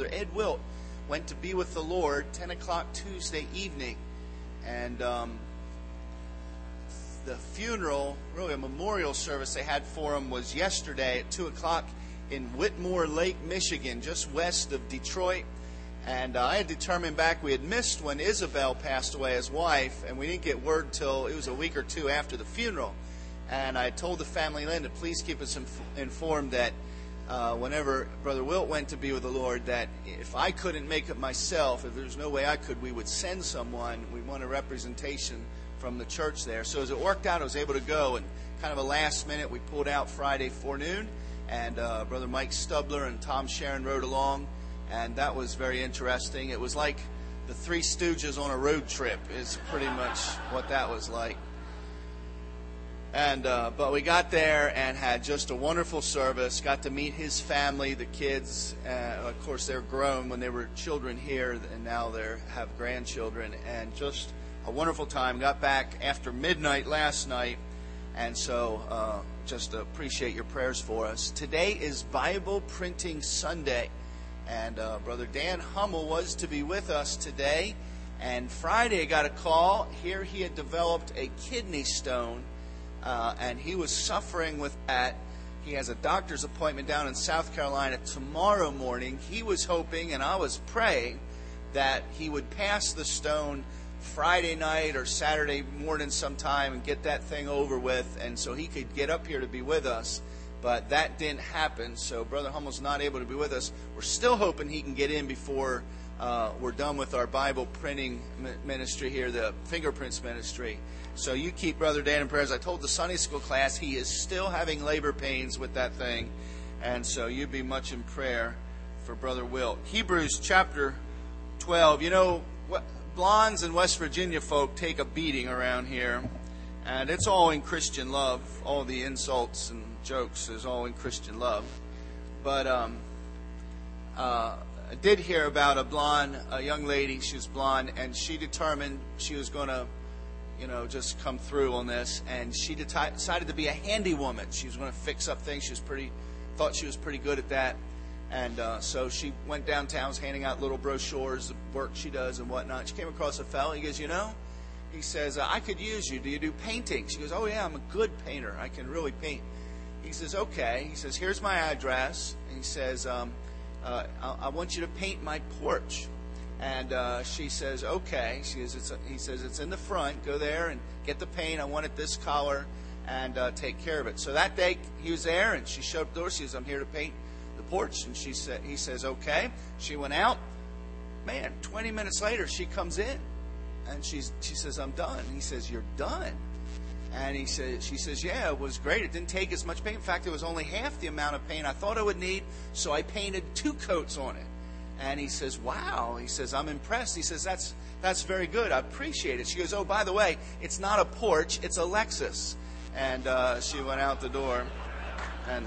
Ed Wilt went to be with the Lord 10 o'clock Tuesday evening. And the funeral, really a memorial service they had for him, was yesterday at 2 o'clock in Whitmore Lake, Michigan, just west of Detroit. And I had determined back we had missed when Isabel passed away, his wife, and we didn't get word till it was a week or two after the funeral. And I told the family then to please keep us informed that whenever Brother Wilt went to be with the Lord, that if I couldn't make it myself, if there's no way I could, we would send someone. We want a representation from the church there. So as it worked out, I was able to go, and kind of a last minute, we pulled out Friday forenoon, and Brother Mike Stubler and Tom Sharon rode along, and that was very interesting. It was like the Three Stooges on a road trip is pretty much what that was like. And but we got there and had just a wonderful service. Got to meet his family, the kids. Of course, they're grown when they were children here, and now they have grandchildren. And just a wonderful time. Got back after midnight last night, and so just appreciate your prayers for us. Today is Bible Printing Sunday, and Brother Dan Hummel was to be with us today. And Friday I got a call. Here he had developed a kidney stone. And he was suffering with that. He has a doctor's appointment down in South Carolina tomorrow morning. He was hoping, and I was praying, that he would pass the stone Friday night or Saturday morning sometime and get that thing over with, and so he could get up here to be with us. But that didn't happen, so Brother Hummel's not able to be with us. We're still hoping he can get in before we're done with our Bible printing ministry here, the fingerprints ministry. So you keep Brother Dan in prayers. I told the Sunday school class he is still having labor pains with that thing. And so you be much in prayer for Brother Wilt. Hebrews chapter 12. You know, blondes and West Virginia folk take a beating around here. And it's all in Christian love. All the insults and jokes is all in Christian love. But I did hear about a young lady. She was blonde, and she determined she was going to just come through on this, and she decided to be a handy woman. She was going to fix up things. Thought she was pretty good at that, and so she went downtown, was handing out little brochures of work she does and whatnot. She came across a fellow. He goes, he says, I could use you. Do you do painting? She goes, oh yeah, I'm a good painter. I can really paint. He says, okay. He says, here's my address. And he says, I want you to paint my porch. And she says, okay. He says, it's in the front. Go there and get the paint. I want it this color, and take care of it. So that day he was there, and she showed up the door. She says, I'm here to paint the porch. And he says, okay. She went out. Man, 20 minutes later, she comes in, and she says, I'm done. He says, you're done? And she says, yeah, it was great. It didn't take as much paint. In fact, it was only half the amount of paint I thought I would need, so I painted 2 coats on it. And he says, wow. He says, I'm impressed. He says, that's very good. I appreciate it. She goes, oh, by the way, it's not a porch, it's a Lexus. And she went out the door. And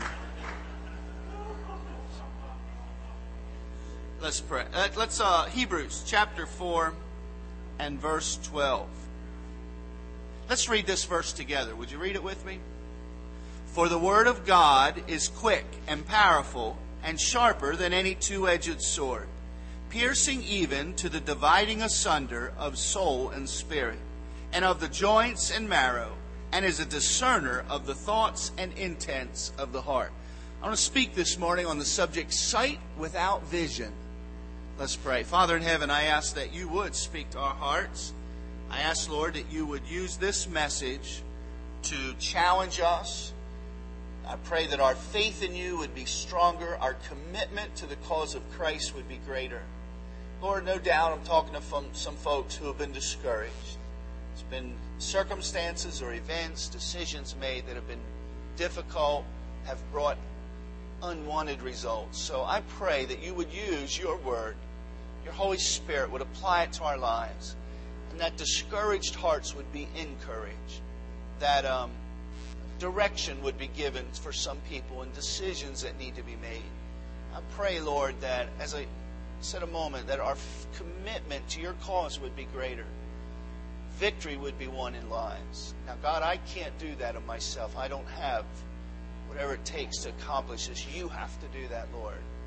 let's pray. Let's Hebrews chapter 4 and verse 12. Let's read this verse together. Would you read it with me? For the word of God is quick and powerful and sharper than any two-edged sword, piercing even to the dividing asunder of soul and spirit, and of the joints and marrow, and is a discerner of the thoughts and intents of the heart. I want to speak this morning on the subject, sight without vision. Let's pray. Father in heaven, I ask that you would speak to our hearts. I ask, Lord, that you would use this message to challenge us. I pray that our faith in you would be stronger, our commitment to the cause of Christ would be greater. Lord, no doubt I'm talking to some folks who have been discouraged. It's been circumstances or events, decisions made that have been difficult, have brought unwanted results. So I pray that you would use your word, your Holy Spirit would apply it to our lives, and that discouraged hearts would be encouraged, that direction would be given for some people and decisions that need to be made. I pray, Lord, that, as I said a moment, that our commitment to your cause would be greater. Victory would be won in lives. Now, God, I can't do that of myself. I don't have whatever it takes to accomplish this. You have to do that, Lord.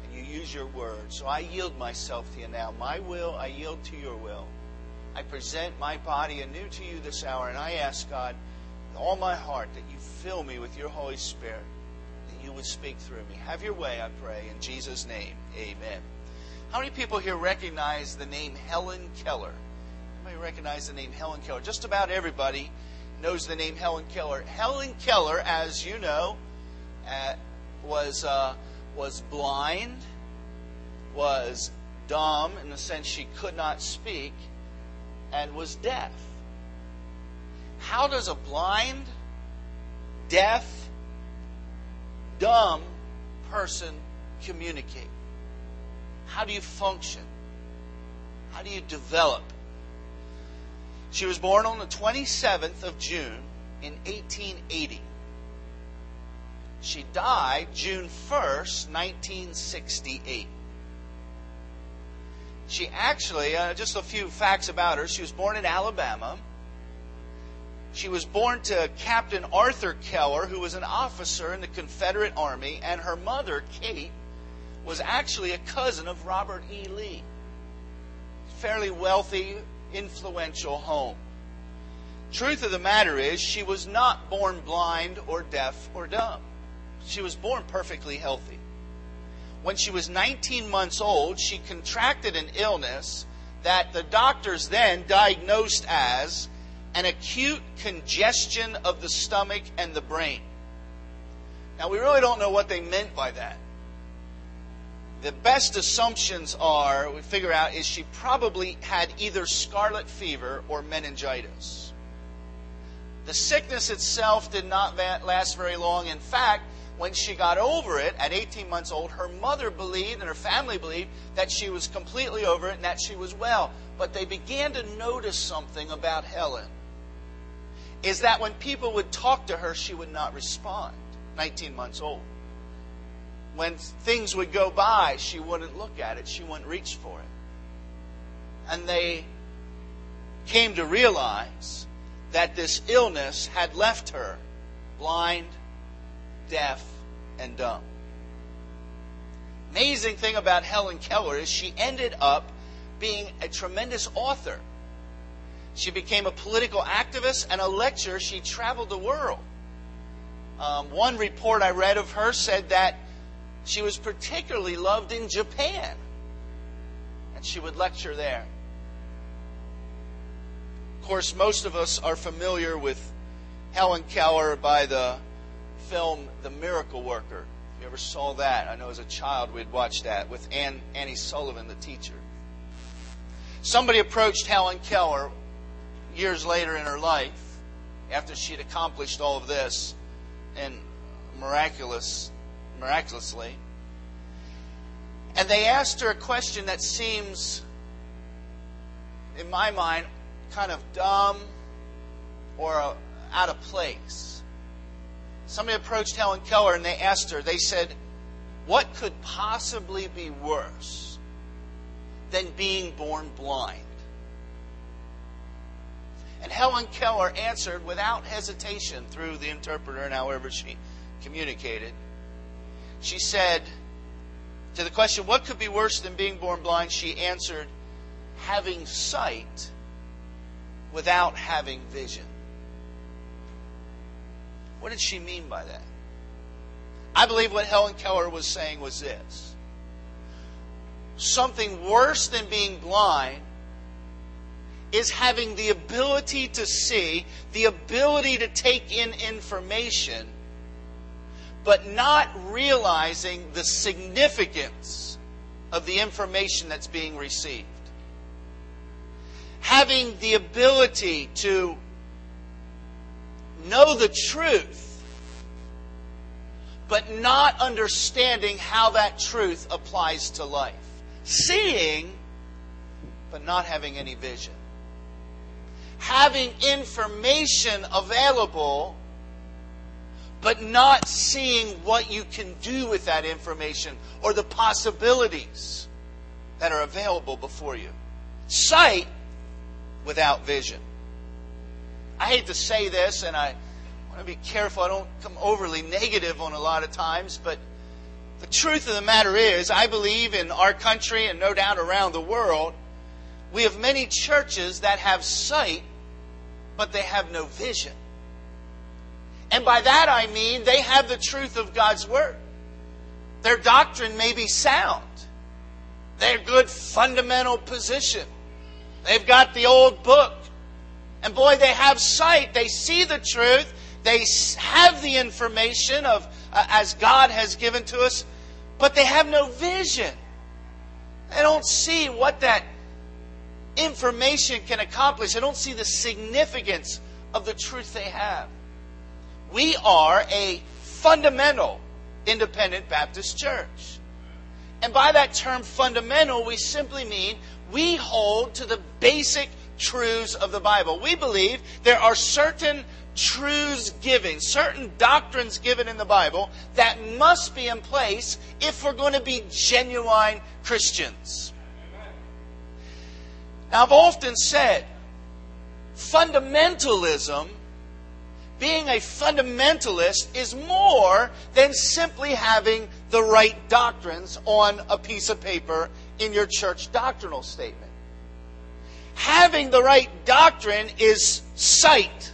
and you use your word. So I yield myself to you now. My will, I yield to your will. I present my body anew to you this hour, and I ask, God, with all my heart, that you fill me with your Holy Spirit, that you would speak through me. Have your way, I pray, in Jesus' name. Amen. How many people here recognize the name Helen Keller? Anybody recognize the name Helen Keller? Just about everybody knows the name Helen Keller. Helen Keller, as you know, was blind, was dumb in the sense she could not speak, and was deaf. How does a blind, deaf, dumb person communicate? How do you function? How do you develop? She was born on the 27th of June in 1880. She died June 1st, 1968. She actually, just a few facts about her, she was born in Alabama. She was born to Captain Arthur Keller, who was an officer in the Confederate Army, and her mother, Kate, was actually a cousin of Robert E. Lee. Fairly wealthy, influential home. Truth of the matter is, she was not born blind or deaf or dumb. She was born perfectly healthy. When she was 19 months old, she contracted an illness that the doctors then diagnosed as an acute congestion of the stomach and the brain. Now, we really don't know what they meant by that. The best assumptions we figure out, is she probably had either scarlet fever or meningitis. The sickness itself did not last very long. In fact, when she got over it at 18 months old, her mother believed and her family believed that she was completely over it and that she was well. But they began to notice something about Helen, is that when people would talk to her, she would not respond, 19 months old. When things would go by, she wouldn't look at it. She wouldn't reach for it. And they came to realize that this illness had left her blind, deaf, and dumb. Amazing thing about Helen Keller is she ended up being a tremendous author. She became a political activist and a lecturer. She traveled the world. One report I read of her said that she was particularly loved in Japan, and she would lecture there. Of course, most of us are familiar with Helen Keller by the film The Miracle Worker. If you ever saw that, I know as a child we'd watch that with Annie Sullivan, the teacher. Somebody approached Helen Keller years later in her life, after she'd accomplished all of this, and miraculously, and they asked her a question that seems, in my mind, kind of dumb or out of place. Somebody approached Helen Keller and they asked her, they said, what could possibly be worse than being born blind? And Helen Keller answered without hesitation through the interpreter and however she communicated. She said, to the question, what could be worse than being born blind? She answered, having sight without having vision. What did she mean by that? I believe what Helen Keller was saying was this. Something worse than being blind is having the ability to see, the ability to take in information, but not realizing the significance of the information that's being received. Having the ability to know the truth, but not understanding how that truth applies to life. Seeing, but not having any vision. Having information available, but not seeing what you can do with that information or the possibilities that are available before you. Sight without vision. I hate to say this, and I want to be careful I don't come overly negative on a lot of times, but The truth of the matter is, I believe in our country and no doubt around the world, we have many churches that have sight, but they have no vision. And by that I mean they have the truth of God's Word. Their doctrine may be sound. They're good fundamental position. They've got the old book. And boy, they have sight. They see the truth. They have the information of as God has given to us, but they have no vision. They don't see what that information can accomplish. They don't see the significance of the truth they have. We are a fundamental independent Baptist church. And by that term fundamental, we simply mean we hold to the basic truths of the Bible. We believe there are certain truths given, certain doctrines given in the Bible that must be in place if we're going to be genuine Christians. Now, I've often said, fundamentalism, being a fundamentalist, is more than simply having the right doctrines on a piece of paper in your church doctrinal statement. Having the right doctrine is sight.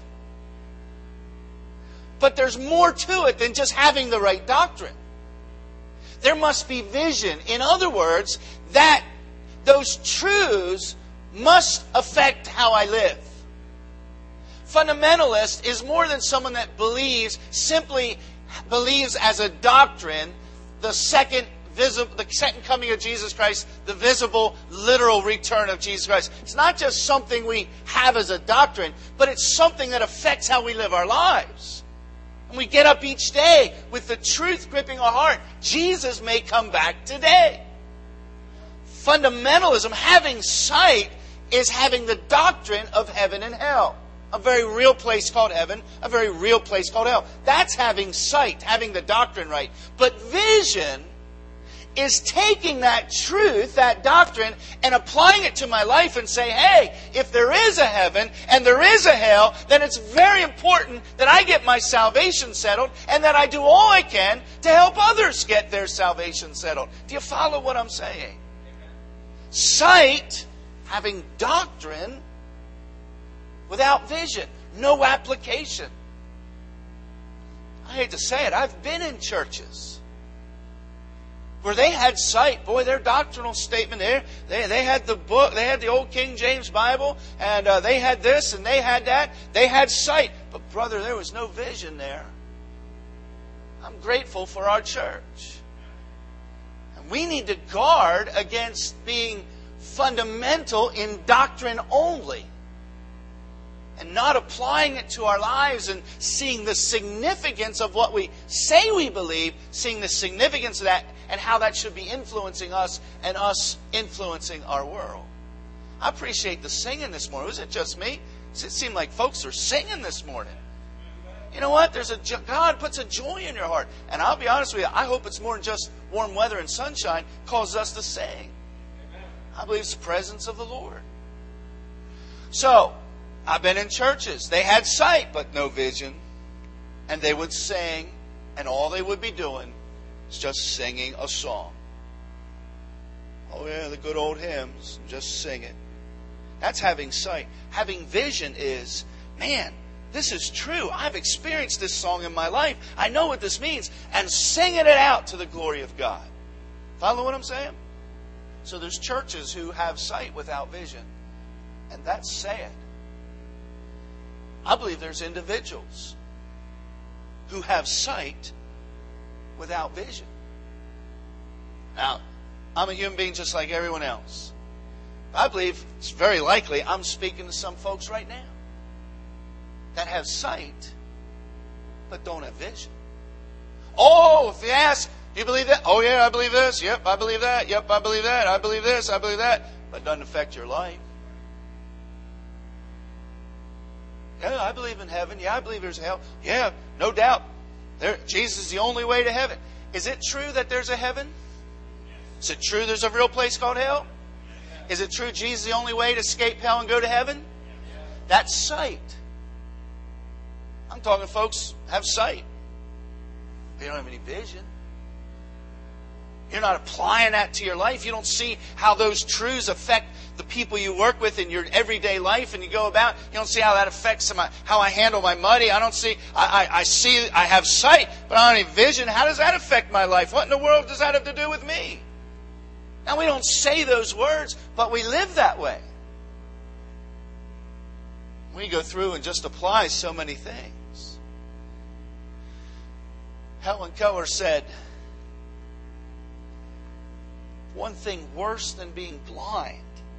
But there's more to it than just having the right doctrine. There must be vision. In other words, that those truths must affect how I live. Fundamentalist is more than someone that simply believes as a doctrine the second coming of Jesus Christ, the visible, literal return of Jesus Christ. It's not just something we have as a doctrine, but it's something that affects how we live our lives. And we get up each day with the truth gripping our heart. Jesus may come back today. Fundamentalism, having sight, is having the doctrine of heaven and hell. A very real place called heaven, a very real place called hell. That's having sight, having the doctrine right. But vision is taking that truth, that doctrine, and applying it to my life and say, hey, if there is a heaven and there is a hell, then it's very important that I get my salvation settled and that I do all I can to help others get their salvation settled. Do you follow what I'm saying? Sight, having doctrine, without vision, no application. I hate to say it, I've been in churches where they had sight. Boy, their doctrinal statement there, they had the book, they had the old King James Bible, and they had this and they had that. They had sight. But brother, there was no vision there. I'm grateful for our church. And we need to guard against being fundamental in doctrine only, and not applying it to our lives and seeing the significance of what we say we believe, seeing the significance of that and how that should be influencing us and us influencing our world. I appreciate the singing this morning. Was it just me? It seemed like folks are singing this morning. You know what? God puts a joy in your heart. And I'll be honest with you, I hope it's more than just warm weather and sunshine causes us to sing. I believe it's the presence of the Lord. So, I've been in churches. They had sight, but no vision. And they would sing, and all they would be doing is just singing a song. Oh yeah, the good old hymns. Just sing it. That's having sight. Having vision is, man, this is true. I've experienced this song in my life. I know what this means. And singing it out to the glory of God. Follow what I'm saying? So there's churches who have sight without vision. And that's sad. I believe there's individuals who have sight without vision. Now, I'm a human being just like everyone else. I believe it's very likely I'm speaking to some folks right now that have sight but don't have vision. Oh, if you ask, you believe that? Oh yeah, I believe this. Yep, I believe that. Yep, I believe that. I believe this. I believe that. But it doesn't affect your life. Yeah, I believe in heaven. Yeah, I believe there's hell. Yeah, no doubt. Jesus is the only way to heaven. Is it true that there's a heaven? Is it true there's a real place called hell? Is it true Jesus is the only way to escape hell and go to heaven? That's sight. I'm talking folks have sight. They don't have any vision. You're not applying that to your life. You don't see how those truths affect the people you work with in your everyday life and you go about. You don't see how that affects how I handle my money. I don't see, I have sight, but I don't have vision. How does that affect my life? What in the world does that have to do with me? Now, we don't say those words, but we live that way. We go through and just apply so many things. Helen Keller said, one thing worse than being blind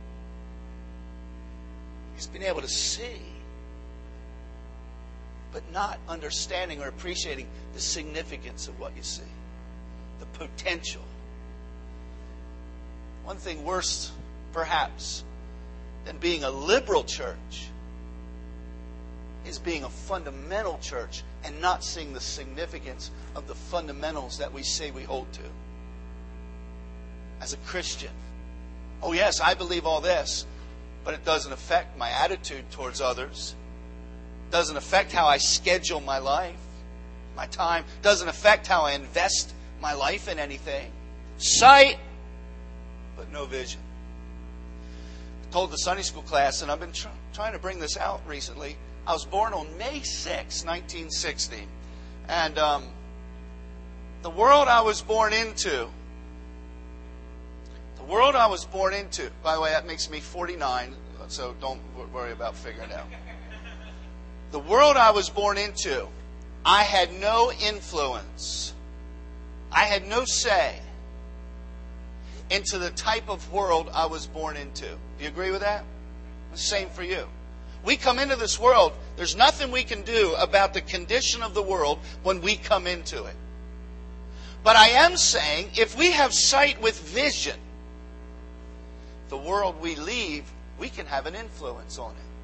is being able to see, but not understanding or appreciating the significance of what you see, the potential. One thing worse, perhaps, than being a liberal church is being a fundamental church and not seeing the significance of the fundamentals that we say we hold to. As a Christian, oh yes, I believe all this, but it doesn't affect my attitude towards others. It doesn't affect how I schedule my life, my time. It doesn't affect how I invest my life in anything. Sight, but no vision. I told the Sunday school class, and I've been trying to bring this out recently. I was born on May 6, 1960. And the world I was born into, by the way, that makes me 49, so don't worry about figuring it out. The world I was born into, I had no influence. I had no say into the type of world I was born into. Do you agree with that? The same for you. We come into this world, there's nothing we can do about the condition of the world when we come into it. But I am saying, if we have sight with vision, the world we leave, we can have an influence on it.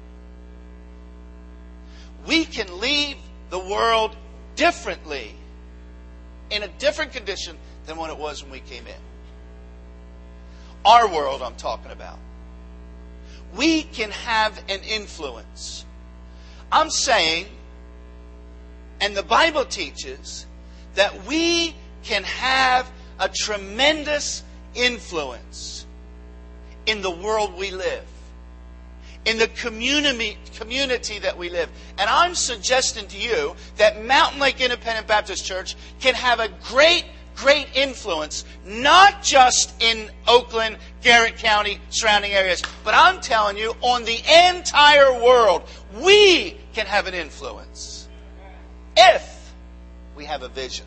We can leave the world differently, in a different condition than when it was when we came in. Our world I'm talking about. We can have an influence. I'm saying, and the Bible teaches, that we can have a tremendous influence in the world we live, in the community that we live. And I'm suggesting to you that Mountain Lake Independent Baptist Church can have a great influence, not just in Oakland, Garrett County, surrounding areas, but I'm telling you, on the entire world, we can have an influence if we have a vision.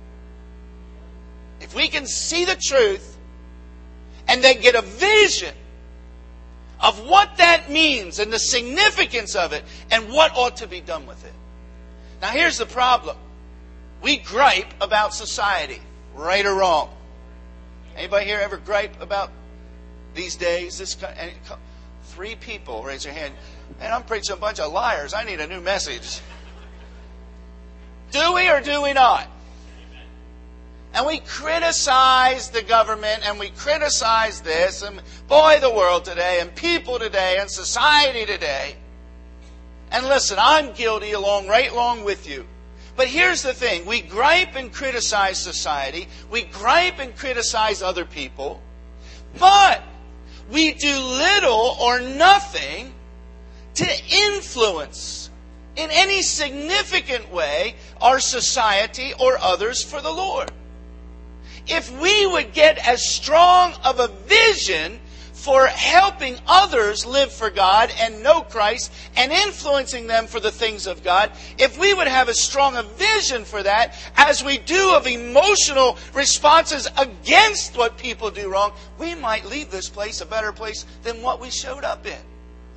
If we can see the truth and then get a vision of what that means and the significance of it and what ought to be done with it. Now here's the problem. We gripe about society, right or wrong. Anybody here ever gripe about these days? 3 people, raise your hand. Man, I'm preaching a bunch of liars. I need a new message. Do we or do we not? And we criticize the government, and we criticize this, and boy, the world today, and people today, and society today. And listen, I'm guilty right along with you. But here's the thing. We gripe and criticize society. We gripe and criticize other people. But we do little or nothing to influence in any significant way our society or others for the Lord. If we would get as strong of a vision for helping others live for God and know Christ and influencing them for the things of God, if we would have as strong a vision for that as we do of emotional responses against what people do wrong, we might leave this place a better place than what we showed up in.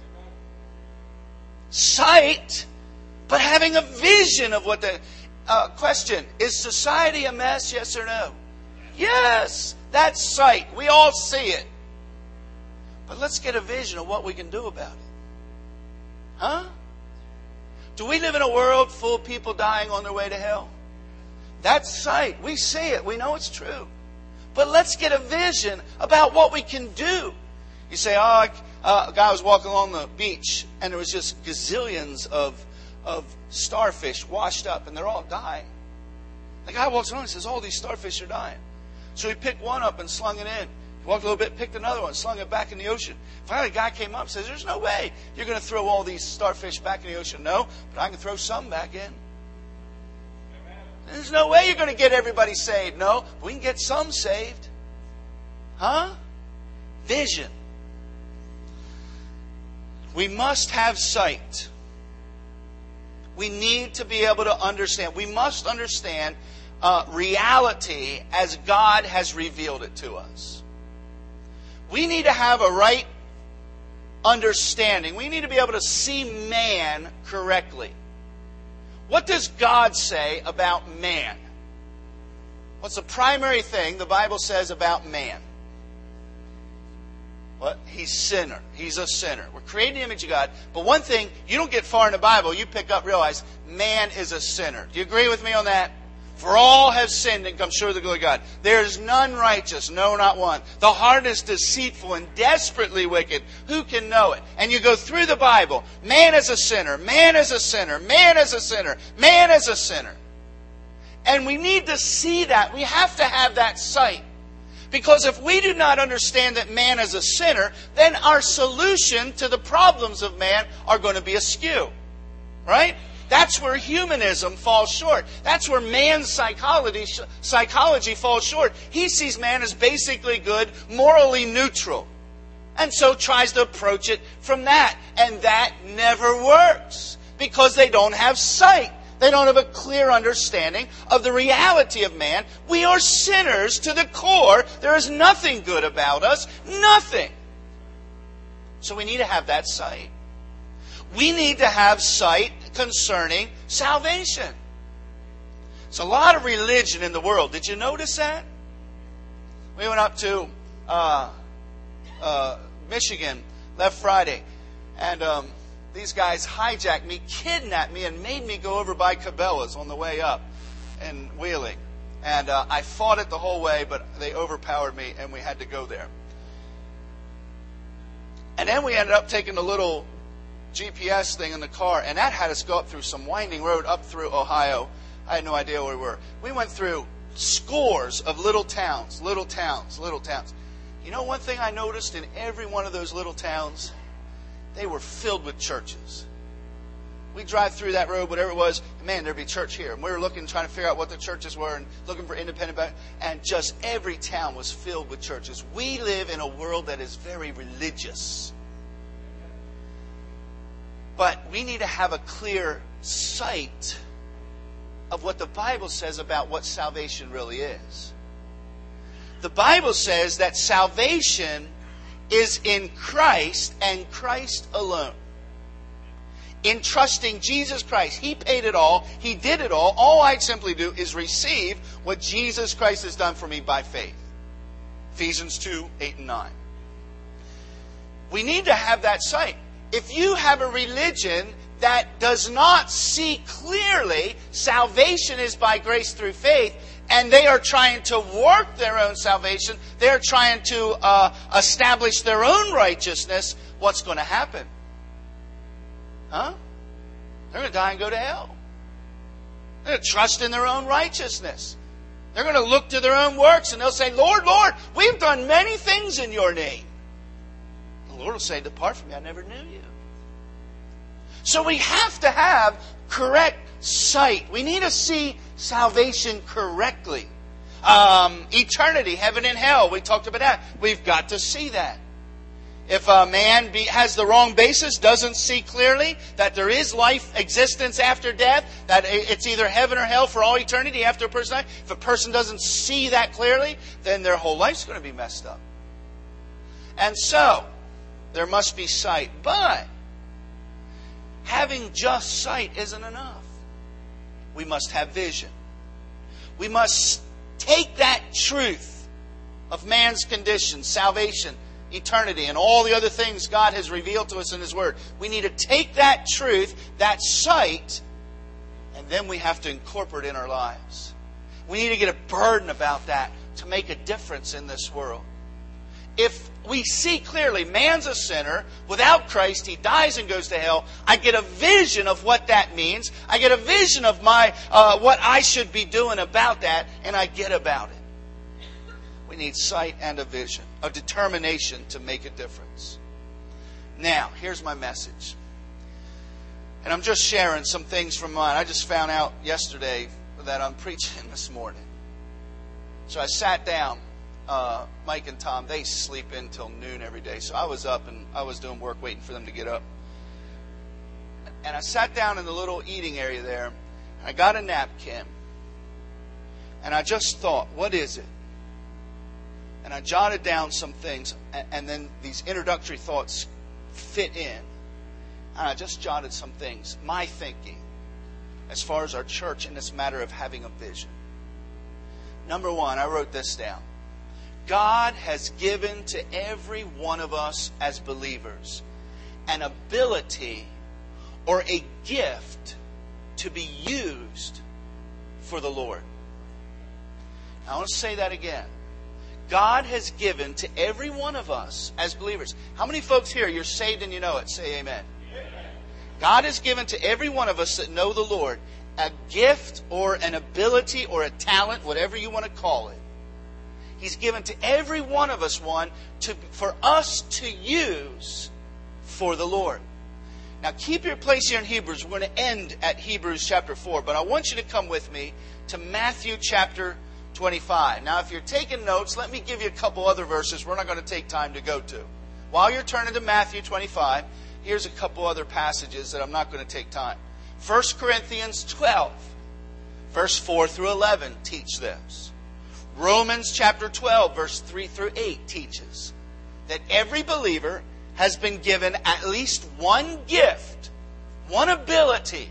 Sight, but having a vision of what the question, is society a mess, yes or no? Yes, that's sight. We all see it. But let's get a vision of what we can do about it. Huh? Do we live in a world full of people dying on their way to hell? That's sight. We see it. We know it's true. But let's get a vision about what we can do. You say, a guy was walking along the beach and there was just gazillions of starfish washed up and they're all dying. The guy walks along and says, all these starfish are dying. So he picked one up and slung it in. He walked a little bit, picked another one, slung it back in the ocean. Finally, a guy came up and says, there's no way you're going to throw all these starfish back in the ocean. No, but I can throw some back in. There's no way you're going to get everybody saved. No, but we can get some saved. Huh? Vision. We must have sight. We need to be able to understand. We must understand reality as God has revealed it to us. We need to have a right understanding. We need to be able to see man correctly. What does God say about man? What's the primary thing the Bible says about man? What? He's sinner. He's a sinner. We're created in the image of God. But one thing, you don't get far in the Bible, you pick up, realize, man is a sinner. Do you agree with me on that? For all have sinned and come short of the glory of God. There is none righteous, no, not one. The heart is deceitful and desperately wicked. Who can know it? And you go through the Bible. Man is a sinner. Man is a sinner. Man is a sinner. Man is a sinner. And we need to see that. We have to have that sight. Because if we do not understand that man is a sinner, then our solution to the problems of man are going to be askew. Right? That's where humanism falls short. That's where man's psychology falls short. He sees man as basically good, morally neutral. And so tries to approach it from that. And that never works. Because they don't have sight. They don't have a clear understanding of the reality of man. We are sinners to the core. There is nothing good about us. Nothing. So we need to have that sight. We need to have sight concerning salvation. There's a lot of religion in the world. Did you notice that? We went up to Michigan, left Friday, and these guys hijacked me, kidnapped me, and made me go over by Cabela's on the way up in Wheeling. And I fought it the whole way, but they overpowered me, and we had to go there. And then we ended up taking a little GPS thing in the car, and that had us go up through some winding road up through Ohio. I had no idea where we were. We went through scores of little towns. You know one thing I noticed in every one of those little towns? They were filled with churches. We drive through that road, whatever it was, man, there'd be church here. And we were looking, trying to figure out what the churches were and looking for independent, and just every town was filled with churches. We live in a world that is very religious. But we need to have a clear sight of what the Bible says about what salvation really is. The Bible says that salvation is in Christ and Christ alone. In trusting Jesus Christ. He paid it all. He did it all. All I simply do is receive what Jesus Christ has done for me by faith. Ephesians 2, 8 and 9. We need to have that sight. If you have a religion that does not see clearly salvation is by grace through faith, and they are trying to work their own salvation, they're trying to establish their own righteousness, what's going to happen? Huh? They're going to die and go to hell. They're going to trust in their own righteousness. They're going to look to their own works, and they'll say, Lord, Lord, we've done many things in your name. The Lord will say, depart from me, I never knew you. So we have to have correct sight. We need to see salvation correctly. Eternity, heaven and hell, we talked about that. We've got to see that. If a man has the wrong basis, doesn't see clearly that there is life, existence after death, that it's either heaven or hell for all eternity after a person dies, if a person doesn't see that clearly, then their whole life's going to be messed up. And so, there must be sight. But having just sight isn't enough. We must have vision. We must take that truth of man's condition, salvation, eternity, and all the other things God has revealed to us in His Word. We need to take that truth, that sight, and then we have to incorporate it in our lives. We need to get a burden about that to make a difference in this world. If we see clearly man's a sinner, without Christ, he dies and goes to hell, I get a vision of what that means. I get a vision of what I should be doing about that, and I get about it. We need sight and a vision, a determination to make a difference. Now, here's my message. And I'm just sharing some things from mine. I just found out yesterday that I'm preaching this morning. So I sat down. Mike and Tom, they sleep in till noon every day. So I was up and I was doing work waiting for them to get up. And I sat down in the little eating area there. And I got a napkin. And I just thought, what is it? And I jotted down some things. And then these introductory thoughts fit in. And I just jotted some things. My thinking as far as our church in this matter of having a vision. Number one, I wrote this down. God has given to every one of us as believers an ability or a gift to be used for the Lord. Now, I want to say that again. God has given to every one of us as believers. How many folks here, you're saved and you know it? Say amen. God has given to every one of us that know the Lord a gift or an ability or a talent, whatever you want to call it. He's given to every one of us one for us to use for the Lord. Now keep your place here in Hebrews. We're going to end at Hebrews chapter 4, but I want you to come with me to Matthew chapter 25. Now if you're taking notes, let me give you a couple other verses we're not going to take time to go to. While you're turning to Matthew 25, here's a couple other passages that I'm not going to take time. 1 Corinthians 12, verse 4 through 11 teach this. Romans chapter 12, verse 3 through 8 teaches that every believer has been given at least one gift, one ability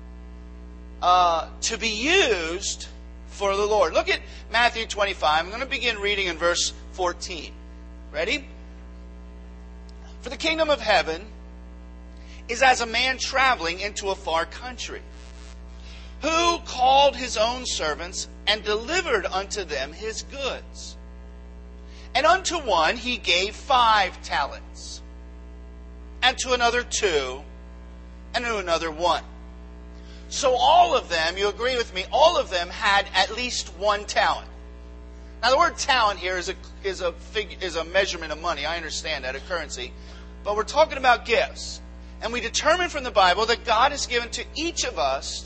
to be used for the Lord. Look at Matthew 25. I'm going to begin reading in verse 14. Ready? For the kingdom of heaven is as a man traveling into a far country, who called his own servants and delivered unto them his goods. And unto one he gave 5 talents, and to another 2, and to another 1. So all of them, you agree with me, all of them had at least 1 talent. Now the word talent here is a measurement of money. I understand that, a currency. But we're talking about gifts. And we determine from the Bible that God has given to each of us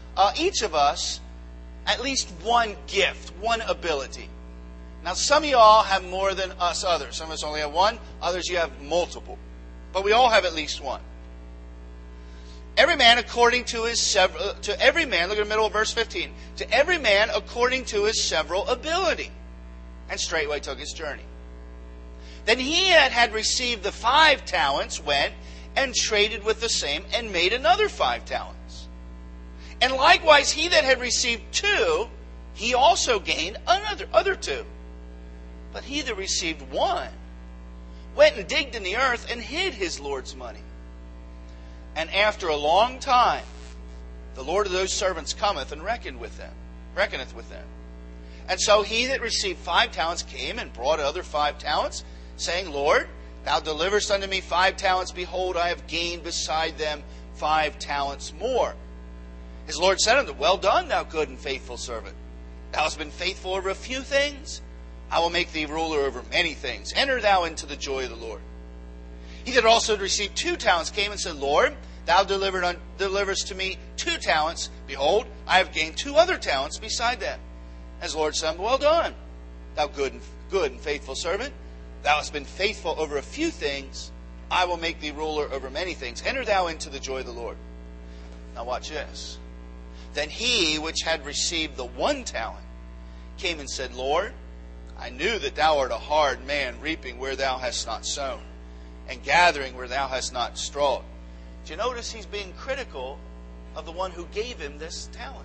at least one gift, one ability. Now some of y'all have more than us others. Some of us only have one. Others you have multiple. But we all have at least one. Every man according to his several, to every man, look at the middle of verse 15. To every man according to his several ability. And straightway took his journey. Then he that had received the 5 talents went and traded with the same and made another 5 talents. And likewise he that had received 2, he also gained other 2. But he that received 1 went and digged in the earth and hid his Lord's money. And after a long time, the Lord of those servants cometh and reckoneth with them. And so he that received 5 talents came and brought other 5 talents, saying, Lord, thou deliverest unto me 5 talents. Behold, I have gained beside them 5 talents more. His Lord said unto him, Well done, thou good and faithful servant. Thou hast been faithful over a few things. I will make thee ruler over many things. Enter thou into the joy of the Lord. He that also had received 2 talents came and said, Lord, thou deliverest to me 2 talents. Behold, I have gained 2 other talents beside them. His Lord said, Well done, thou good and faithful servant. Thou hast been faithful over a few things. I will make thee ruler over many things. Enter thou into the joy of the Lord. Now watch this. Then he which had received the 1 talent came and said, Lord, I knew that thou art a hard man, reaping where thou hast not sown, and gathering where thou hast not strawed. Do you notice he's being critical of the one who gave him this talent?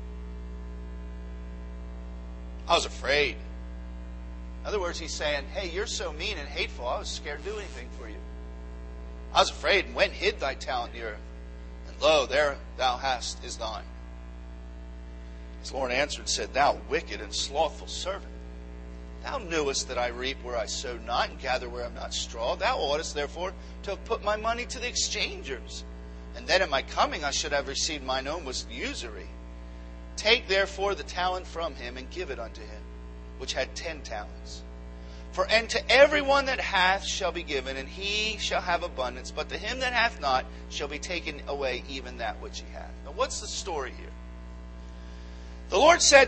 I was afraid. In other words, he's saying, hey, you're so mean and hateful, I was scared to do anything for you. I was afraid and went and hid thy talent in the earth. And lo, there thou hast is thine. His Lord answered and said, Thou wicked and slothful servant, thou knewest that I reap where I sowed not, and gather where I have not strawed. Thou oughtest therefore to have put my money to the exchangers, and then at my coming I should have received mine own with usury. Take therefore the talent from him, and give it unto him which had 10 talents. For and to everyone that hath shall be given, and he shall have abundance, but to him that hath not shall be taken away even that which he hath. Now what's the story here? The Lord said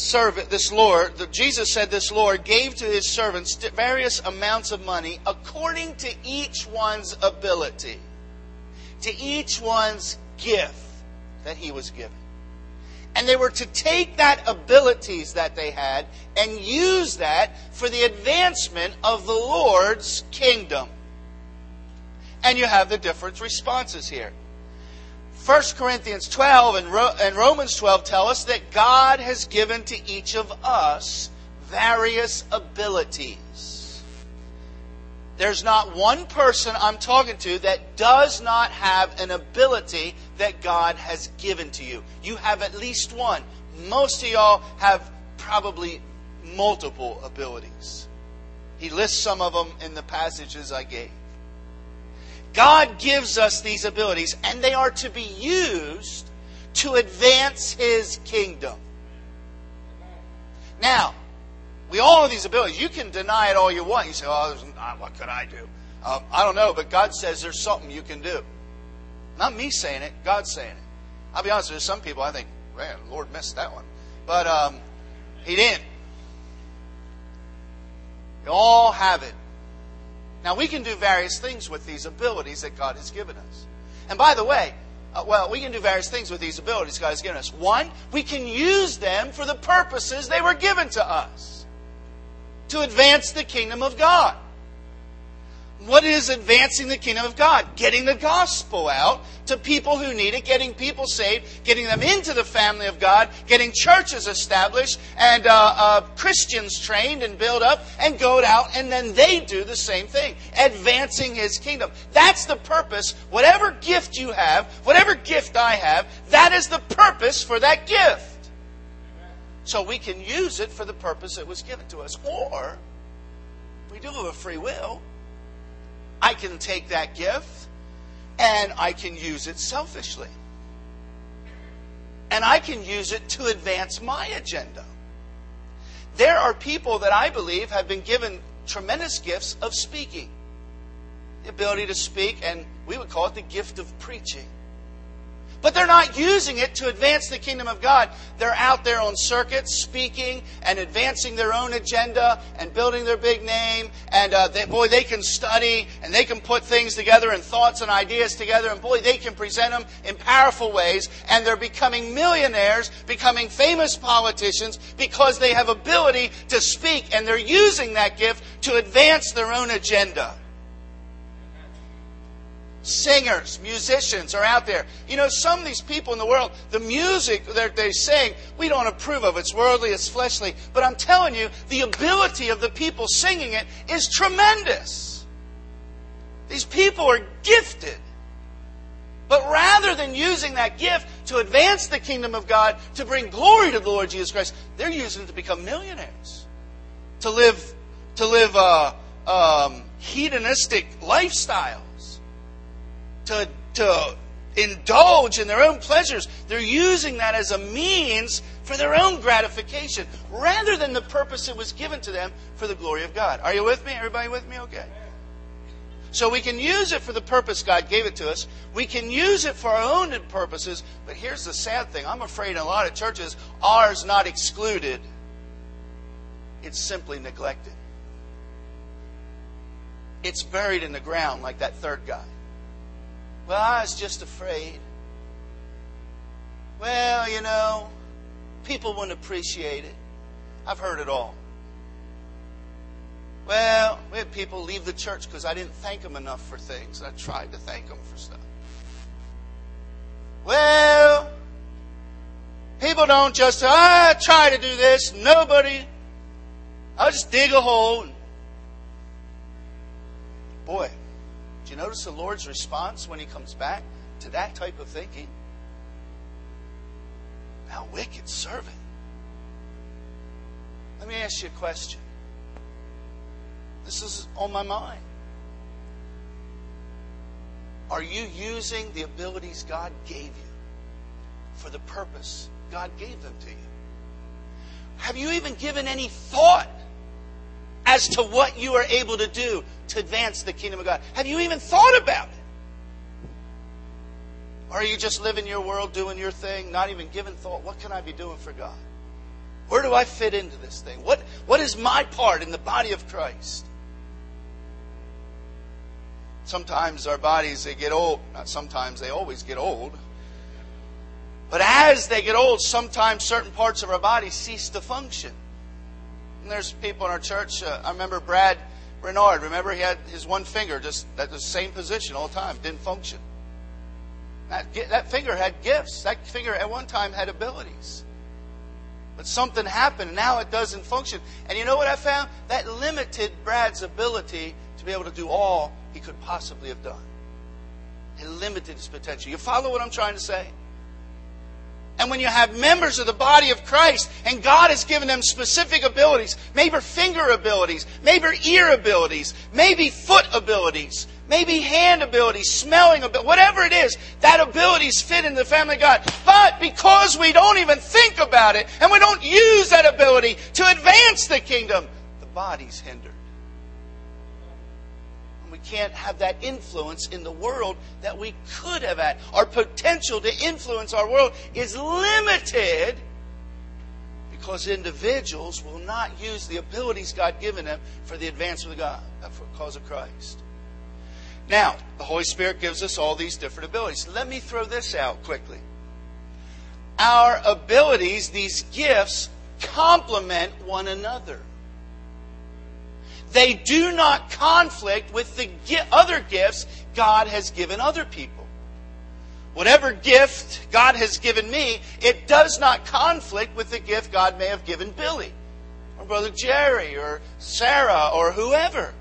Jesus said this Lord gave to his servants various amounts of money according to each one's ability, to each one's gift that he was given. And they were to take that abilities that they had and use that for the advancement of the Lord's kingdom. And you have the different responses here. 1 Corinthians 12 and Romans 12 tell us that God has given to each of us various abilities. There's not one person I'm talking to that does not have an ability that God has given to you. You have at least one. Most of y'all have probably multiple abilities. He lists some of them in the passages I gave. God gives us these abilities, and they are to be used to advance His kingdom. Now, we all have these abilities. You can deny it all you want. You say, what could I do? I don't know, but God says there's something you can do. Not me saying it, God's saying it. I'll be honest with you, some people I think, man, the Lord missed that one. But He didn't. We all have it. Now, we can do various things with these abilities that God has given us. And by the way, we can do various things with these abilities God has given us. One, we can use them for the purposes they were given to us, to advance the kingdom of God. What is advancing the kingdom of God? Getting the gospel out to people who need it, getting people saved, getting them into the family of God, getting churches established, and Christians trained and built up, and go out, and then they do the same thing, advancing His kingdom. That's the purpose. Whatever gift you have, whatever gift I have, that is the purpose for that gift. So we can use it for the purpose it was given to us. Or, we do have a free will. I can take that gift and I can use it selfishly. And I can use it to advance my agenda. There are people that I believe have been given tremendous gifts of speaking. The ability to speak, and we would call it the gift of preaching. But they're not using it to advance the kingdom of God. They're out there on circuits speaking and advancing their own agenda and building their big name. And they can study and they can put things together and thoughts and ideas together. And boy, they can present them in powerful ways. And they're becoming millionaires, becoming famous politicians because they have ability to speak. And they're using that gift to advance their own agenda. Singers, musicians are out there. You know, some of these people in the world, the music that they sing, we don't approve of. It's worldly, it's fleshly. But I'm telling you, the ability of the people singing it is tremendous. These people are gifted. But rather than using that gift to advance the kingdom of God, to bring glory to the Lord Jesus Christ, they're using it to become millionaires. To live hedonistic lifestyles. To indulge in their own pleasures. They're using that as a means for their own gratification rather than the purpose it was given to them for the glory of God. Are you with me? Everybody with me? Okay. So we can use it for the purpose God gave it to us. We can use it for our own purposes. But here's the sad thing. I'm afraid in a lot of churches, ours not excluded. It's simply neglected. It's buried in the ground like that third guy. Well, I was just afraid. Well, you know, people wouldn't appreciate it. I've heard it all. Well, we had people leave the church because I didn't thank them enough for things. I tried to thank them for stuff. Well, people don't just say, I try to do this. Nobody. I'll just dig a hole. Boy. Do you notice the Lord's response when He comes back to that type of thinking? Thou wicked servant. Let me ask you a question. This is on my mind. Are you using the abilities God gave you for the purpose God gave them to you? have you even given any thought as to what you are able to do to advance the kingdom of God? Have you even thought about it? Or are you just living your world, doing your thing, not even giving thought, what can I be doing for God? Where do I fit into this thing? What is my part in the body of Christ? Sometimes our bodies, they get old. Not sometimes, they always get old. But as they get old, sometimes certain parts of our body cease to function. And there's people in our church, I remember Brad Renard. Remember, he had his one finger just at the same position all the time. Didn't function. That finger had gifts. That finger at one time had abilities. But something happened, and now it doesn't function. And you know what I found? That limited Brad's ability to be able to do all he could possibly have done. It limited his potential. You follow what I'm trying to say? And when you have members of the body of Christ, and God has given them specific abilities, maybe finger abilities, maybe ear abilities, maybe foot abilities, maybe hand abilities, smelling ability, whatever it is, that abilities fit in the family of God. But because we don't even think about it, and we don't use that ability to advance the kingdom, the body's hindered. We can't have that influence in the world that we could have had. Our potential to influence our world is limited because individuals will not use the abilities God given them for the advancement of God, for the cause of Christ. Now, the Holy Spirit gives us all these different abilities. Let me throw this out quickly. Our abilities, these gifts, complement one another. They do not conflict with the other gifts God has given other people. Whatever gift God has given me, it does not conflict with the gift God may have given Billy, or Brother Jerry, or Sarah, or whoever.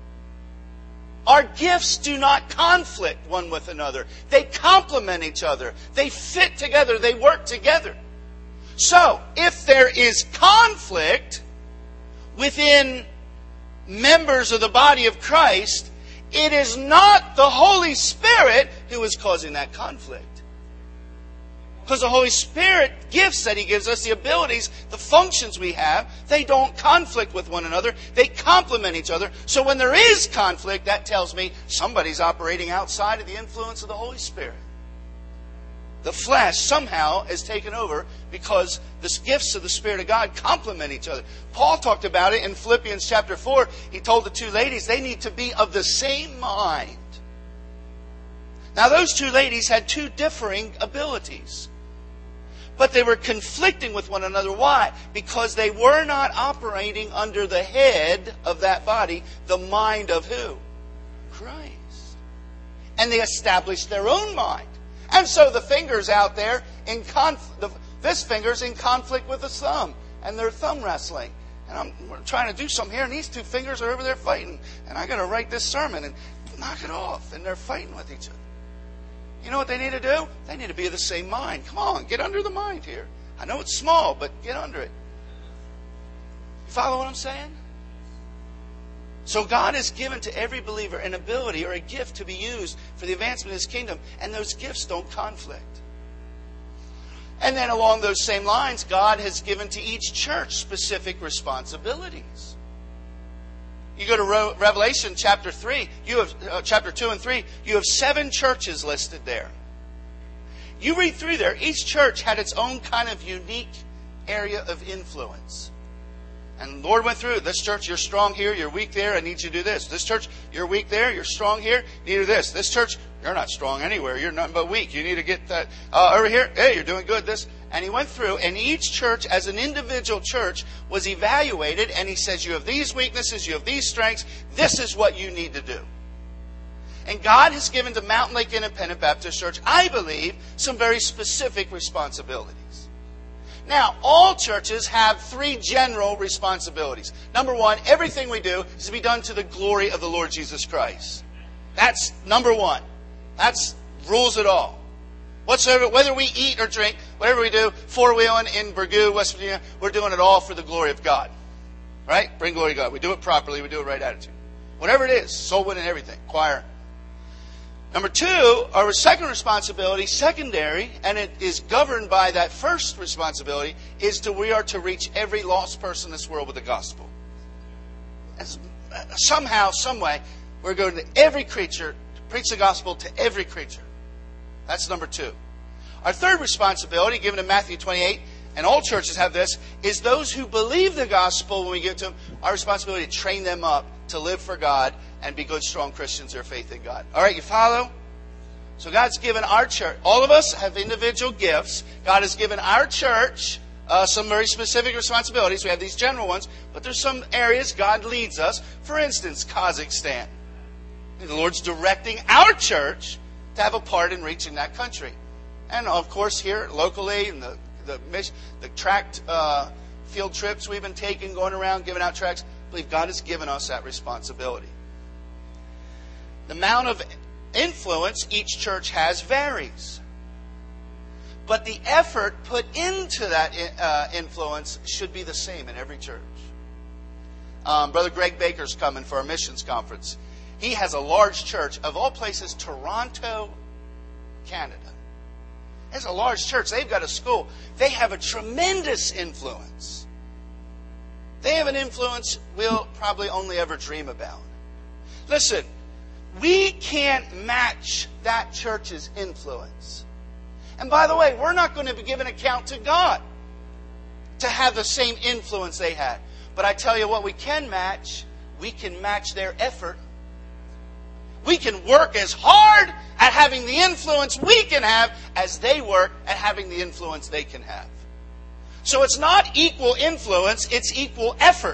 Our gifts do not conflict one with another. They complement each other. They fit together. They work together. So, if there is conflict within members of the body of Christ, it is not the Holy Spirit who is causing that conflict. Because the Holy Spirit gifts that He gives us, the abilities, the functions we have, they don't conflict with one another. They complement each other. So when there is conflict, that tells me somebody's operating outside of the influence of the Holy Spirit. The flesh somehow is taken over because the gifts of the Spirit of God complement each other. Paul talked about it in Philippians chapter 4. He told the two ladies they need to be of the same mind. Now those two ladies had two differing abilities. But they were conflicting with one another. Why? Because they were not operating under the head of that body, the mind of who? Christ. And they established their own mind. And so the finger's out there, this finger's in conflict with the thumb, and they're thumb wrestling. And we're trying to do something here, and these two fingers are over there fighting. And I got to write this sermon and knock it off. And they're fighting with each other. You know what they need to do? They need to be of the same mind. Come on, get under the mind here. I know it's small, but get under it. You follow what I'm saying? So God has given to every believer an ability or a gift to be used for the advancement of His kingdom. And those gifts don't conflict. And then along those same lines, God has given to each church specific responsibilities. You go to Revelation chapter 3, you have chapter 2 and 3, you have 7 churches listed there. You read through there, each church had its own kind of unique area of influence. And the Lord went through, this church, you're strong here, you're weak there, I need you to do this. This church, you're weak there, you're strong here, you need to do this. This church, you're not strong anywhere, you're nothing but weak. You need to get that over here, hey, you're doing good, this. And He went through, and each church, as an individual church, was evaluated, and He says, you have these weaknesses, you have these strengths, this is what you need to do. And God has given to Mountain Lake Independent Baptist Church, I believe, some very specific responsibilities. Now, all churches have 3 general responsibilities. Number 1, everything we do is to be done to the glory of the Lord Jesus Christ. That's number 1. That's rules it all. Whatsoever, whether we eat or drink, whatever we do, 4-wheeling in Burgoo, West Virginia, we're doing it all for the glory of God. Right? Bring glory to God. We do it properly. We do it right attitude. Whatever it is, soul winning, everything. Choir. Number two, our second responsibility, secondary, and it is governed by that first responsibility, is we are to reach every lost person in this world with the gospel. Somehow, some way, we're going to every creature, to preach the gospel to every creature. That's number two. Our third responsibility, given in Matthew 28, and all churches have this, is those who believe the gospel when we give it to them, our responsibility to train them up to live for God and be good, strong Christians who have faith in God. All right, you follow? So God's given our church, all of us have individual gifts. God has given our church some very specific responsibilities. We have these general ones, but there's some areas God leads us. For instance, Kazakhstan. The Lord's directing our church to have a part in reaching that country. And of course here locally, in the tract field trips we've been taking, going around giving out tracts, I believe God has given us that responsibility. The amount of influence each church has varies. But the effort put into that influence should be the same in every church. Brother Greg Baker's coming for our missions conference. He has a large church, of all places, Toronto, Canada. It's a large church. They've got a school. They have a tremendous influence. They have an influence we'll probably only ever dream about. Listen, we can't match that church's influence. And by the way, we're not going to be giving account to God to have the same influence they had. But I tell you what we can match. We can match their effort. We can work as hard at having the influence we can have as they work at having the influence they can have. So it's not equal influence, it's equal effort.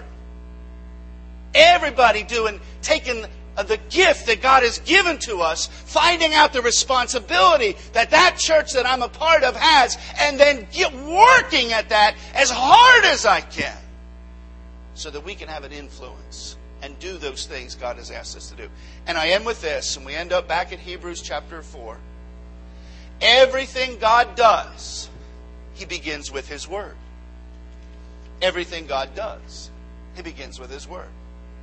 Everybody taking the gift that God has given to us, finding out the responsibility that church that I'm a part of has, and then working at that as hard as I can so that we can have an influence and do those things God has asked us to do. And I end with this, and we end up back in Hebrews chapter 4. Everything God does, He begins with His Word. Everything God does, He begins with His Word.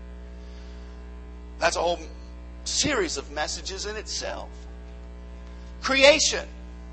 That's a whole series of messages in itself. Creation.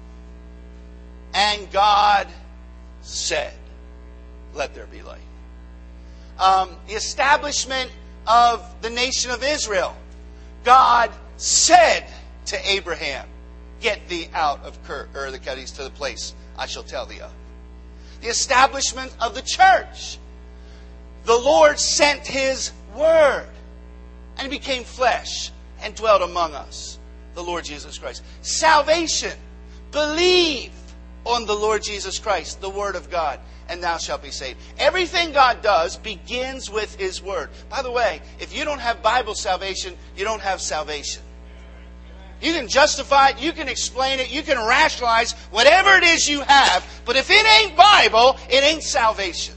And God said, let there be light. The establishment of the nation of Israel. God said to Abraham, get thee out of Ur the Chaldees to the place I shall tell thee of. The establishment of the church. The Lord sent His Word. And He became flesh and dwelt among us. The Lord Jesus Christ. Salvation. Believe on the Lord Jesus Christ, the Word of God, and thou shalt be saved. Everything God does begins with His Word. By the way, if you don't have Bible salvation, you don't have salvation. You can justify it, you can explain it, you can rationalize whatever it is you have, but if it ain't Bible, it ain't salvation.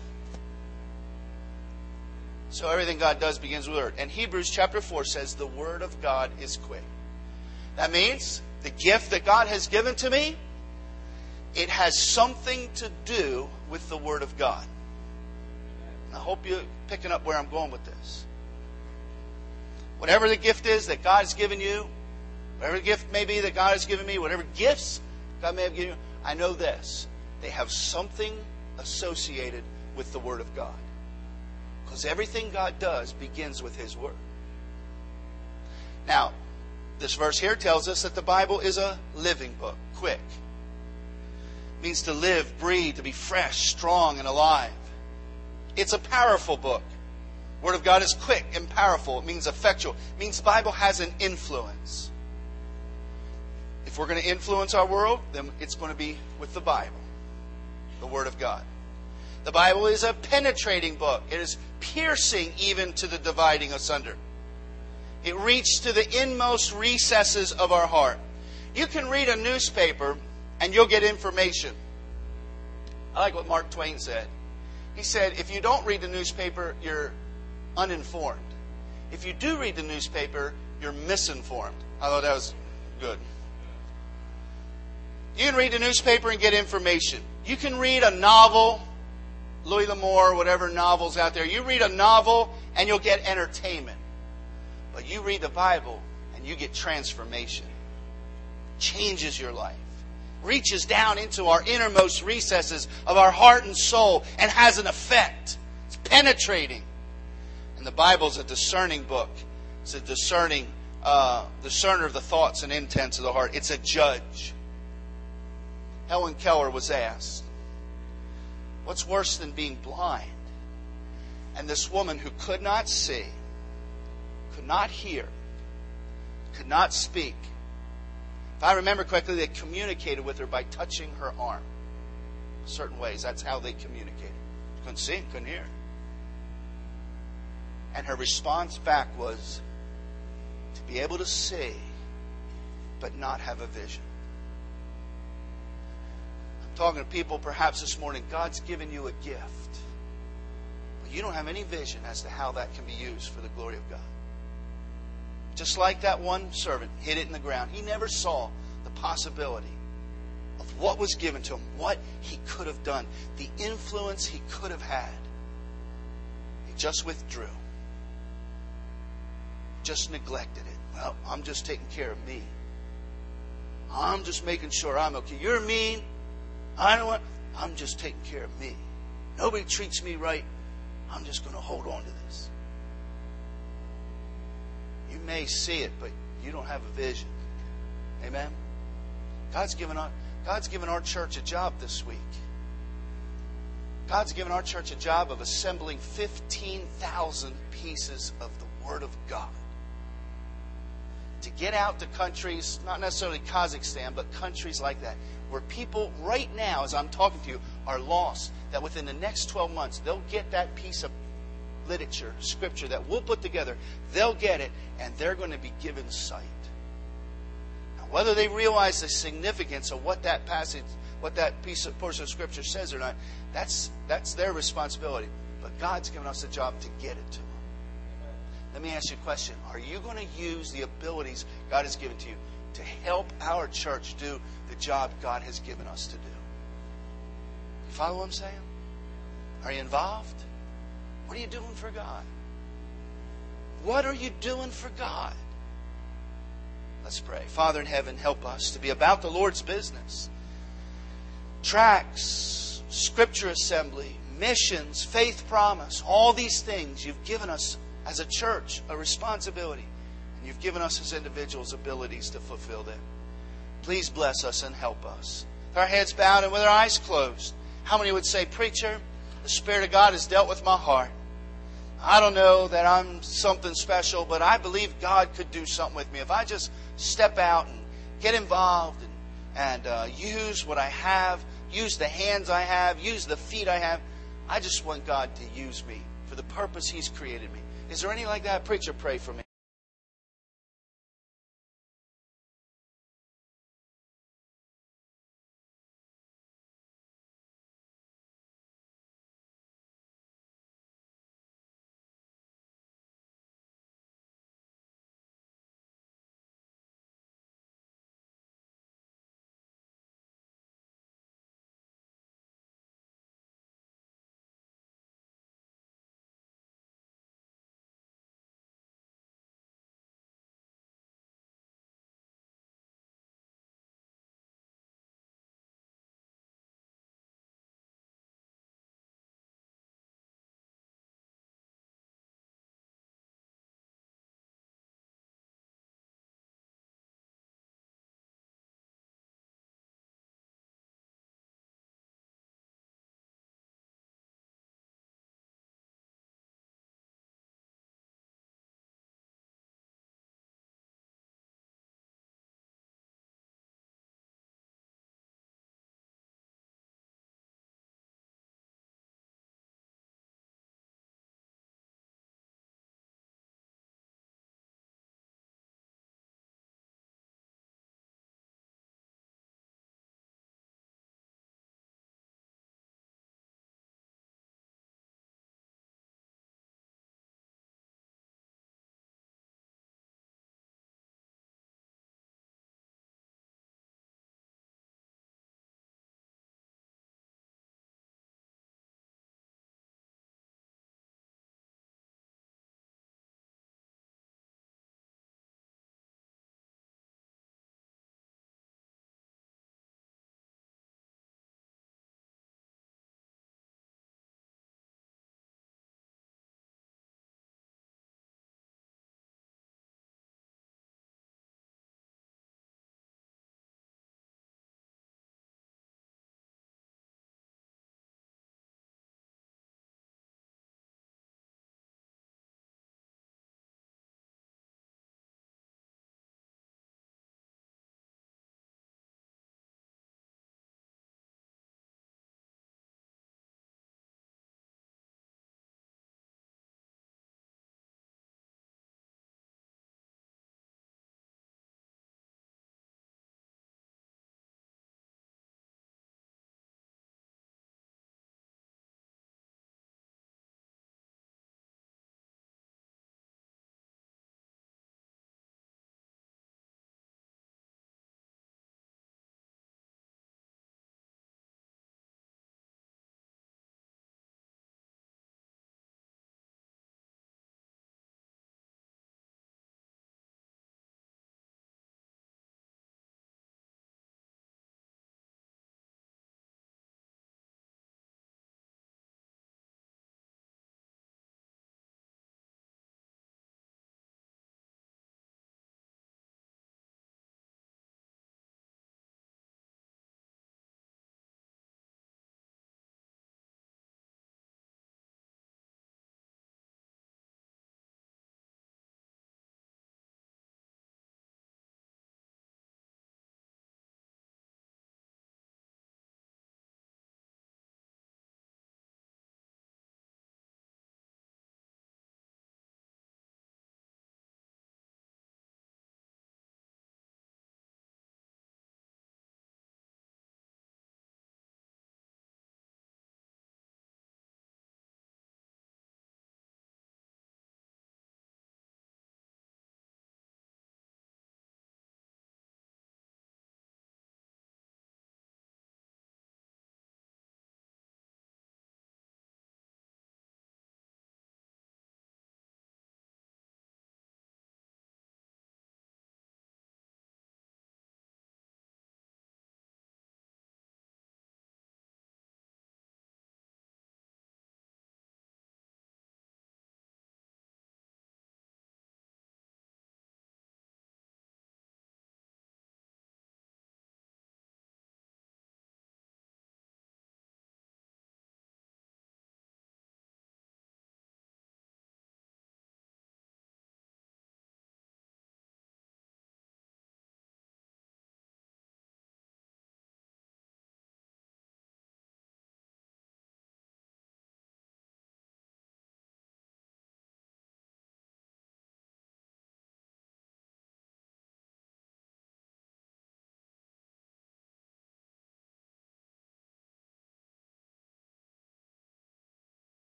So everything God does begins with Word. And Hebrews chapter 4 says the Word of God is quick. That means the gift that God has given to me, it has something to do with the Word of God. And I hope you're picking up where I'm going with this. Whatever the gift is that God has given you, whatever the gift may be that God has given me, whatever gifts God may have given you, I know this. They have something associated with the Word of God. Because everything God does begins with His Word. Now, this verse here tells us that the Bible is a living book, quick. It means to live, breathe, to be fresh, strong, and alive. It's a powerful book. The Word of God is quick and powerful. It means effectual. It means the Bible has an influence. If we're going to influence our world, then it's going to be with the Bible, the Word of God. The Bible is a penetrating book. It is piercing even to the dividing asunder. It reaches to the inmost recesses of our heart. You can read a newspaper and you'll get information. I like what Mark Twain said. He said, if you don't read the newspaper, you're uninformed. If you do read the newspaper, you're misinformed. I thought that was good. You can read the newspaper and get information. You can read a novel, Louis L'Amour, whatever novels out there. You read a novel and you'll get entertainment. But you read the Bible and you get transformation. changes your life. Reaches down into our innermost recesses of our heart and soul and has an effect. It's penetrating. And the Bible's a discerning book. It's a discerner of the thoughts and intents of the heart. It's a judge. Helen Keller was asked, what's worse than being blind? And this woman who could not see, could not hear, could not speak. If I remember correctly, they communicated with her by touching her arm. Certain ways, that's how they communicated. Couldn't see, couldn't hear. And her response back was to be able to see, but not have a vision. I'm talking to people perhaps this morning, God's given you a gift, but you don't have any vision as to how that can be used for the glory of God. Just like that one servant hid it in the ground. He never saw the possibility of what was given to him, what he could have done, the influence he could have had. He just withdrew. Just neglected it. Well, I'm just taking care of me. I'm just making sure I'm okay. You're mean. I don't want. I'm just taking care of me. Nobody treats me right. I'm just going to hold on to this. You may see it, but you don't have a vision. Amen? God's given our church a job this week. God's given our church a job of assembling 15,000 pieces of the Word of God. To get out to countries, not necessarily Kazakhstan, but countries like that, where people right now, as I'm talking to you, are lost. That within the next 12 months, they'll get that piece of literature, scripture that we'll put together. They'll get it, and they're going to be given sight. Now, whether they realize the significance of what that passage, what that portion of scripture says or not, that's their responsibility. But God's given us a job to get it to them. Let me ask you a question. Are you going to use the abilities God has given to you to help our church do the job God has given us to do? You follow what I'm saying? Are you involved? What are you doing for God? What are you doing for God? Let's pray. Father in heaven, help us to be about the Lord's business. Tracts, scripture assembly, missions, faith promise, all these things you've given us as a church, a responsibility. And you've given us as individuals abilities to fulfill them. Please bless us and help us. With our heads bowed and with our eyes closed, how many would say, Preacher, the Spirit of God has dealt with my heart. I don't know that I'm something special, but I believe God could do something with me. If I just step out and get involved and use what I have, use the hands I have, use the feet I have, I just want God to use me for the purpose He's created me. Is there any like that? Preacher, pray for me.